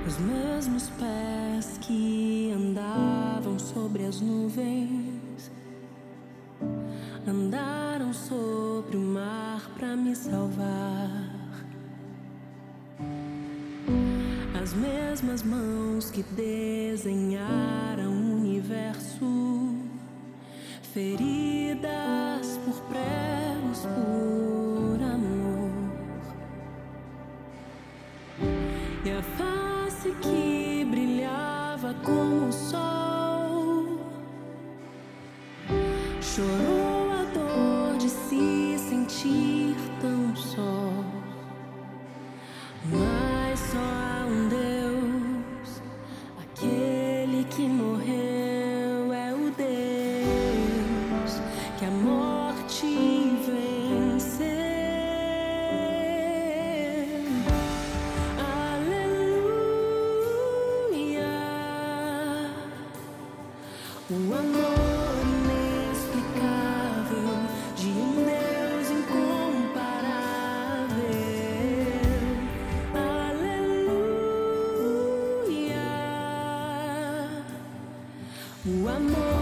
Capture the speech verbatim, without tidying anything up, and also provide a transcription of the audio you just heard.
Os mesmos pés que andavam sobre as nuvens andaram sobre o mar para me salvar. As mesmas mãos que desenharam o universo, feridas por pregos por amor. E a face que brilhava como o sol chorou a dor de se sentir tão só. Mas só há um Deus, aquele que morreu é o Deus que a morte venceu. Aleluia, o amor inexplicável de um Deus incomparável. Aleluia, o amor